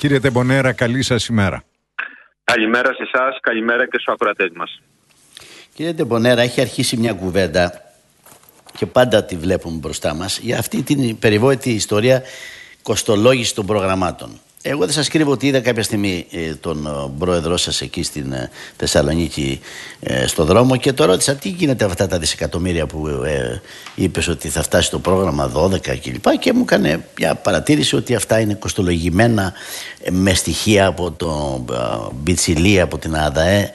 Κύριε Τεμπονέρα, καλή σας ημέρα. Καλημέρα σε εσάς, καλημέρα και στους ακροατές μας. Κύριε Τεμπονέρα, έχει αρχίσει μια κουβέντα και πάντα τη βλέπουμε μπροστά μας για αυτή την περιβόητη ιστορία κοστολόγηση των προγραμμάτων. Εγώ δεν σας κρύβω ότι είδα κάποια στιγμή τον πρόεδρό σας εκεί στην Θεσσαλονίκη στο δρόμο και το ρώτησα τι γίνεται αυτά τα δισεκατομμύρια που είπες ότι θα φτάσει το πρόγραμμα 12 κλπ. Και μου έκανε μια παρατήρηση ότι αυτά είναι κοστολογημένα με στοιχεία από το Μπιτσιλή, από την ΑΔΑΕ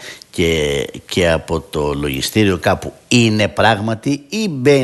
και από το λογιστήριο κάπου. Είναι πράγματι ή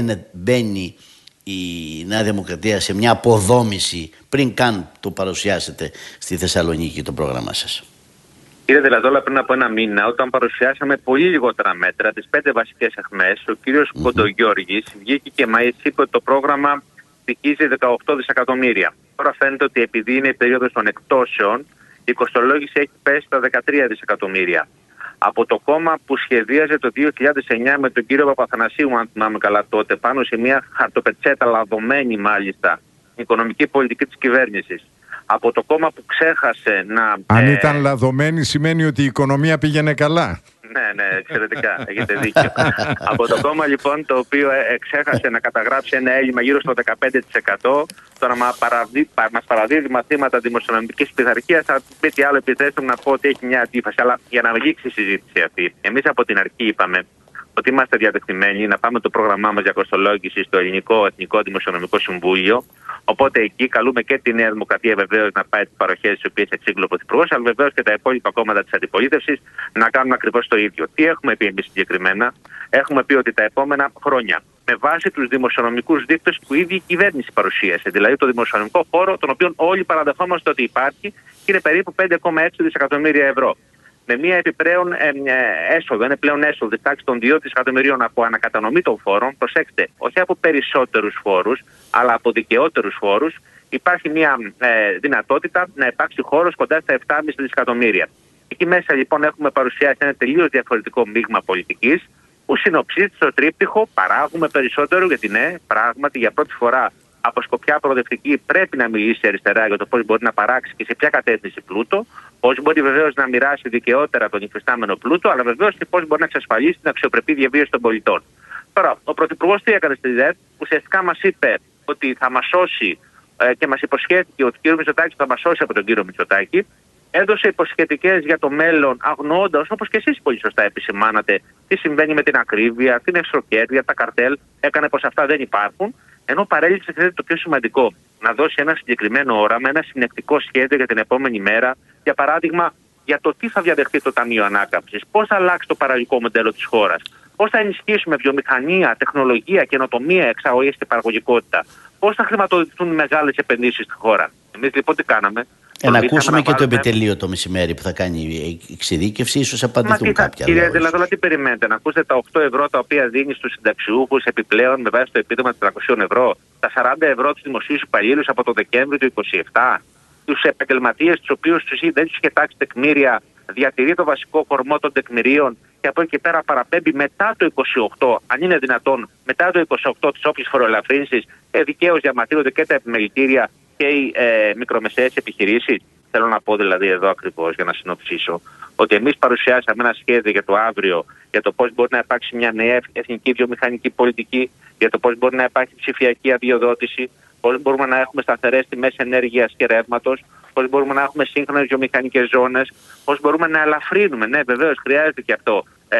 μπαίνει η Νέα Δημοκρατία σε μια αποδόμηση πριν καν το παρουσιάσετε στη Θεσσαλονίκη το πρόγραμμά σας? Κύριε Δελαδόλα, πριν από ένα μήνα, όταν παρουσιάσαμε πολύ λιγότερα μέτρα, τις 5 βασικές αιχμές, ο κύριος Κοντογιώργης βγήκε και μας είπε ότι το πρόγραμμα στοιχίζει 18 δισεκατομμύρια. Τώρα φαίνεται ότι επειδή είναι η περίοδος των εκτόσεων, η κοστολόγηση έχει πέσει στα 13 δισεκατομμύρια. Από το κόμμα που σχεδίαζε το 2009 με τον κύριο Παπαθανασίου, αν θυμάμαι καλά τότε, πάνω σε μια χαρτοπετσέτα λαδωμένη μάλιστα οικονομική πολιτική της κυβέρνησης. Από το κόμμα που ξέχασε να... Αν ήταν λαδωμένη σημαίνει ότι η οικονομία πήγαινε καλά. Ναι, εξαιρετικά, έχετε δίκιο. Από το κόμμα λοιπόν το οποίο ξέχασε να καταγράψει ένα έλλειμμα γύρω στο 15%, τώρα μας παραδίδει μαθήματα δημοσιονομικής πειθαρχίας, θα πει τι άλλο επιτρέψτε να πω ότι έχει μια αντίφαση. Αλλά για να λήξει η συζήτηση αυτή, εμείς από την αρχή είπαμε ότι είμαστε διατεθειμένοι να πάμε το πρόγραμμά μας για κοστολόγηση στο Ελληνικό Εθνικό Δημοσιονομικό Συμβούλιο. Οπότε εκεί καλούμε και τη Νέα Δημοκρατία βεβαίως να πάει τις παροχές τις οποίες εξήγηλε ο Πρωθυπουργός, αλλά βεβαίως και τα υπόλοιπα κόμματα της αντιπολίτευσης να κάνουν ακριβώς το ίδιο. Τι έχουμε πει εμείς συγκεκριμένα? Έχουμε πει ότι τα επόμενα χρόνια, με βάση τους δημοσιονομικούς δείκτες που ήδη η κυβέρνηση παρουσίασε, δηλαδή το δημοσιονομικό χώρο, τον οποίο όλοι παραδεχόμαστε ότι υπάρχει, και είναι περίπου 5,6 δισεκατομμύρια ευρώ. Με μια επιπλέον έσοδο, είναι πλέον έσοδο της τάξης των 2 δισεκατομμυρίων από ανακατανομή των φόρων. Προσέξτε, όχι από περισσότερους φόρους, αλλά από δικαιότερους φόρους, υπάρχει μια δυνατότητα να υπάρξει χώρος κοντά στα 7,5 δισεκατομμύρια. Εκεί μέσα λοιπόν έχουμε παρουσιάσει ένα τελείως διαφορετικό μείγμα πολιτικής, που συνοψίζει στο τρίπτυχο παράγουμε περισσότερο, γιατί ναι, πράγματι για πρώτη φορά από σκοπιά προοδευτική πρέπει να μιλήσει η αριστερά για το πώς μπορεί να παράξει και σε ποια κατεύθυνση πλούτο, πώς μπορεί βεβαίως να μοιράσει δικαιότερα τον υφιστάμενο πλούτο, αλλά βεβαίως και πώς μπορεί να εξασφαλίσει την αξιοπρεπή διαβίωση των πολιτών. Τώρα, ο Πρωθυπουργός τι έκανε στη ΔΕΔ? Ουσιαστικά μας είπε ότι θα μας σώσει και μας υποσχέθηκε ότι ο κ. Μητσοτάκης θα μας σώσει από τον κύριο Μητσοτάκη. Έδωσε υποσχετικές για το μέλλον, αγνοώντας, όπως και εσείς πολύ σωστά επισημάνατε, τι συμβαίνει με την ακρίβεια, την εξωκέρδεια, τα καρτέλ. Έκανε πως αυτά δεν υπάρχουν. Ενώ παρέλειψε το πιο σημαντικό, να δώσει ένα συγκεκριμένο όραμα, ένα συνεκτικό σχέδιο για την επόμενη μέρα. Για παράδειγμα, για το τι θα διαδεχτεί το Ταμείο Ανάκαμψης, πώς θα αλλάξει το παραγωγικό μοντέλο της χώρας, πώς θα ενισχύσουμε βιομηχανία, τεχνολογία, καινοτομία, εξαγωγές και παραγωγικότητα, πώς θα χρηματοδοτηθούν μεγάλες επενδύσεις στη χώρα. Εμείς λοιπόν τι κάναμε? Να ακούσουμε και το επιτελείο το μεσημέρι που θα κάνει η εξειδίκευση, ίσως απαντηθούν κάποια. Κύριε Δελαδόλα, τι περιμένετε? Να ακούσετε τα 8 ευρώ τα οποία δίνει στους συνταξιούχους επιπλέον με βάση το επίδομα 400 ευρώ, τα 40 ευρώ τους δημοσίους υπαλλήλους από το Δεκέμβριο του 2027, τους επαγγελματίες τους οποίους δεν τους είχε τάξει τεκμήρια, διατηρεί το βασικό κορμό των τεκμηρίων και από εκεί και πέρα παραπέμπει μετά το 28, αν είναι δυνατόν, μετά το 28 τις όποιες φοροελαφρύνσεις, δικαίως διαμαρτύρονται και τα επιμελητήρια και οι μικρομεσαίες επιχειρήσεις. Θέλω να πω δηλαδή εδώ ακριβώς για να συνοψίσω ότι εμείς παρουσιάσαμε ένα σχέδιο για το αύριο, για το πώς μπορεί να υπάρξει μια νέα εθνική βιομηχανική πολιτική, για το πώς μπορεί να υπάρχει ψηφιακή αδειοδότηση, πώς μπορούμε να έχουμε σταθερές τιμές ενέργειας και ρεύματος, πώς μπορούμε να έχουμε σύγχρονες βιομηχανικές ζώνες, πώς μπορούμε να ελαφρύνουμε. Ναι, βεβαίως χρειάζεται και αυτό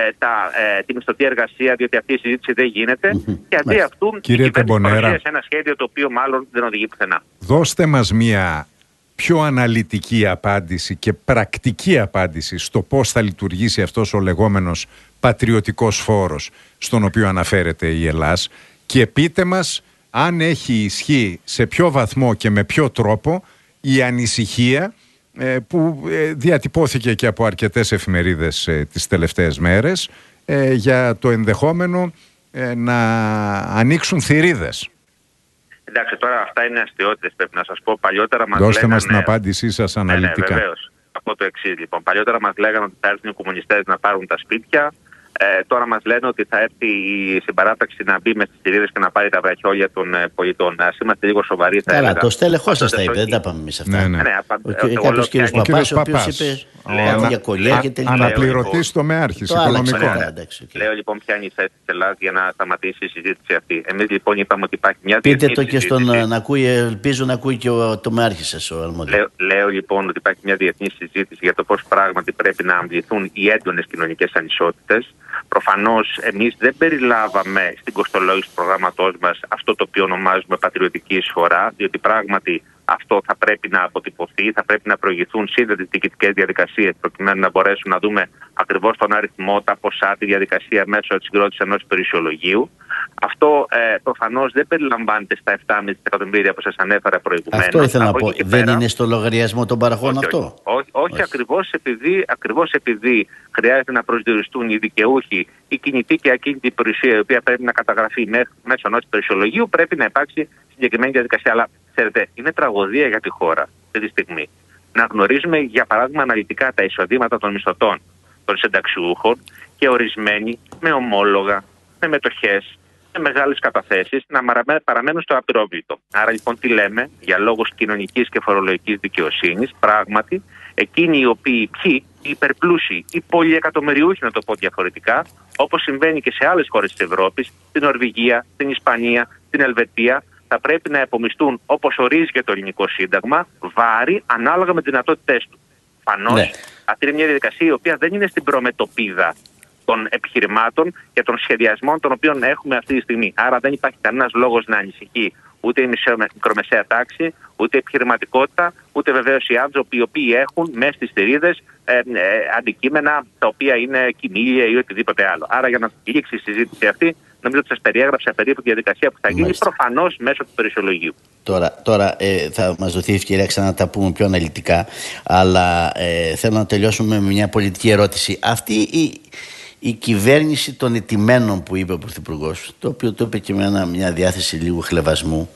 τη μισθωτή εργασία, διότι αυτή η συζήτηση δεν γίνεται. Και αντί αυτού, η κυβέρνηση παρουσίασε ένα σχέδιο το οποίο μάλλον δεν οδηγεί πουθενά. Δώστε μας μια πιο αναλυτική απάντηση και πρακτική απάντηση στο πώς θα λειτουργήσει αυτός ο λεγόμενος πατριωτικός φόρος στον οποίο αναφέρεται η Ελλάς, και πείτε μας αν έχει ισχύ σε ποιο βαθμό και με ποιο τρόπο η ανησυχία που διατυπώθηκε και από αρκετές εφημερίδες τις τελευταίες μέρες για το ενδεχόμενο να ανοίξουν θηρίδες. Εντάξει, τώρα αυτά είναι αστιότητες, πρέπει να σας πω. Παλιότερα μας Δώστε λέγανε... μας την απάντησή σας αναλυτικά. Ναι, βεβαίως. Από το εξής, λοιπόν. Παλιότερα μας λέγανε ότι θα έρθουν οι κομμουνιστές να πάρουν τα σπίτια. Τώρα μας λένε ότι θα έρθει η συμπαράταξη να μπει με στις θηρίδες και να πάρει τα βραχιόλια των πολιτών. Ας είμαστε λίγο σοβαροί. Καλά, το στέλεχός σας τα είπε, δεν τα πάμε εμείς αυτά. Κάποιος κύριος Παπάς, ο οποίος είπε για κολλιά και τελικά. Αναπληρωτής τομεάρχης οικονομικών. Λέω λοιπόν ποια είναι η θέση της Ελλάδας για να σταματήσει η συζήτηση αυτή. Εμείς λοιπόν είπαμε ότι υπάρχει μια διεθνή συζήτηση. Πείτε το και στον να ακούει, ελπίζω να ακούει και ο τομεάρχης σας, ο αρμόδιος. Λέω λοιπόν ότι υπάρχει μια διεθνή συζήτηση για το πώς πράγματι πρέπει να αμβληθούν οι έντονες κοινωνικές ανισότητες. Προφανώς εμείς δεν περιλάβαμε στην κοστολόγηση του προγράμματός μας αυτό το οποίο ονομάζουμε πατριωτική εισφορά, διότι πράγματι αυτό θα πρέπει να αποτυπωθεί, θα πρέπει να προηγηθούν σύνδετες διοικητικές διαδικασίες προκειμένου να μπορέσουν να δούμε ακριβώς τον αριθμό, τα ποσά, τη διαδικασία μέσω της συγκρότησης ενός υπερισιολογίου. Αυτό προφανώς δεν περιλαμβάνεται στα 7,5 εκατομμύρια που σας ανέφερα προηγουμένως. Αυτό ήθελα να πω. Δεν είναι στο λογαριασμό των παραχών αυτό. Όχι. Ακριβώς επειδή χρειάζεται να προσδιοριστούν οι δικαιούχοι, η κινητή και ακίνητη υπηρεσία, η οποία πρέπει να καταγραφεί μέσω ενός υπερισιολογίου, πρέπει να υπάρξει συγκεκριμένη διαδικασία. Αλλά ξέρετε, είναι τραγωδία για τη χώρα αυτή τη στιγμή να γνωρίζουμε, για παράδειγμα, αναλυτικά τα εισοδήματα των μισθωτών των συνταξιούχων και ορισμένοι με ομόλογα, με μετοχές, με μεγάλες καταθέσεις να παραμένουν στο απειρόβλητο. Άρα λοιπόν τι λέμε, για λόγους κοινωνικής και φορολογικής δικαιοσύνης, πράγματι εκείνοι οι οποίοι οι υπερπλούσιοι, οι πολυεκατομμυριούχοι, να το πω διαφορετικά, όπως συμβαίνει και σε άλλες χώρες της Ευρώπης, στην Νορβηγία, στην Ισπανία, στην Ελβετία, θα πρέπει να επομιστούν, όπως ορίζει και το ελληνικό σύνταγμα, βάρη ανάλογα με τις δυνατότητές του. Φανώς, αυτή είναι μια διαδικασία η οποία δεν είναι στην προμετωπίδα των επιχειρημάτων και των σχεδιασμών των οποίων έχουμε αυτή τη στιγμή. Άρα δεν υπάρχει κανένας λόγος να ανησυχεί ούτε η μικρομεσαία τάξη, ούτε η επιχειρηματικότητα, ούτε βεβαίως οι άνθρωποι οι οποίοι έχουν μέσα στις θηρίδες αντικείμενα τα οποία είναι κοιμήλια ή οτιδήποτε άλλο. Άρα για να λήξει η συζήτηση αυτή, νομίζω ότι σας περιέγραψα περίπου τη διαδικασία που θα γίνει προφανώς μέσω του υπερισιολογίου. Τώρα θα μας δοθεί ευκαιρία ξανά να τα πούμε πιο αναλυτικά, αλλά θέλω να τελειώσουμε με μια πολιτική ερώτηση. Αυτή η κυβέρνηση των ετημένων που είπε ο Πρωθυπουργός, το οποίο το είπε και με μια διάθεση λίγου χλευασμού,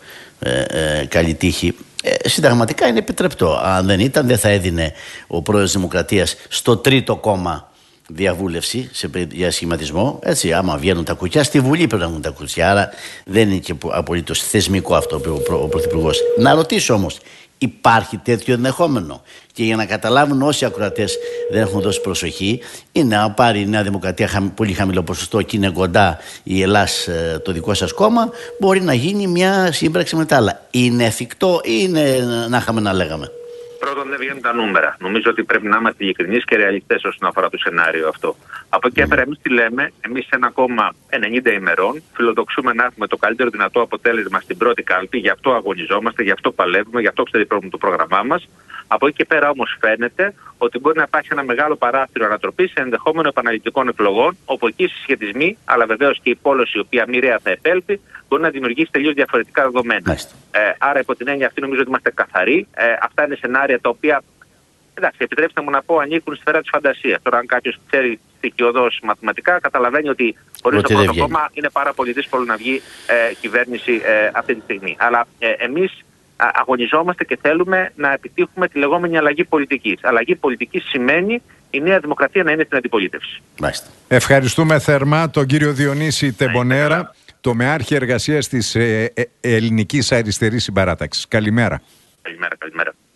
καλή τύχη, συνταγματικά είναι επιτρεπτό. Αν δεν ήταν, δεν θα έδινε ο πρόεδρος της Δημοκρατίας στο τρίτο κόμμα διαβούλευση για σχηματισμό. Έτσι, άμα βγαίνουν τα κουκιά, στη Βουλή πρέπει να βγουν τα κουκιά. Άρα δεν είναι και απολύτως θεσμικό αυτό που είπε ο Πρωθυπουργός. Να ρωτήσω όμως, υπάρχει τέτοιο ενδεχόμενο? Και για να καταλάβουν όσοι ακροατές δεν έχουν δώσει προσοχή, είναι να πάρει η Νέα Δημοκρατία πολύ χαμηλό ποσοστό και είναι κοντά η Ελλάς, το δικό σας κόμμα, μπορεί να γίνει μια σύμπραξη με τα άλλα. Είναι εφικτό ή είναι να είχαμε να λέγαμε? Πρώτον, δεν βγαίνουν τα νούμερα. Νομίζω ότι πρέπει να είμαστε ειλικρινείς και ρεαλιστές όσον αφορά το σενάριο αυτό. Από εκεί πέρα, εμείς τι λέμε? Εμείς σε ένα κόμμα 90 ημερών φιλοδοξούμε να έχουμε το καλύτερο δυνατό αποτέλεσμα στην πρώτη κάλπη. Γι' αυτό αγωνιζόμαστε, γι' αυτό παλεύουμε, γι' αυτό ξέρετε το πρόγραμμά μας. Από εκεί και πέρα όμως φαίνεται ότι μπορεί να υπάρχει ένα μεγάλο παράθυρο ανατροπής σε ενδεχόμενο επαναληπτικών εκλογών, όπου εκεί οι συσχετισμοί, αλλά βεβαίως και η πόλωση η οποία μοιραία θα επέλθει, μπορεί να δημιουργήσει τελείως διαφορετικά δεδομένα. Άρα, υπό την έννοια αυτή, νομίζω ότι είμαστε καθαροί. Αυτά είναι σενάρια τα οποία, εντάξει, επιτρέψτε μου να πω, ανήκουν στη σφαίρα της φαντασίας. Τώρα, αν κάποιος ξέρει στοιχειωδώς μαθηματικά, καταλαβαίνει ότι χωρίς το πρώτο κόμμα είναι πάρα πολύ δύσκολο να βγει κυβέρνηση αυτή τη στιγμή. Αλλά εμείς αγωνιζόμαστε και θέλουμε να επιτύχουμε τη λεγόμενη αλλαγή πολιτικής. Αλλαγή πολιτικής σημαίνει η Νέα Δημοκρατία να είναι στην αντιπολίτευση. Ευχαριστούμε θερμά τον κύριο Διονύση Τεμπονέρα, τομεάρχη εργασίας της Ελληνικής Αριστερής Συμπαράταξης. Καλημέρα. Καλημέρα.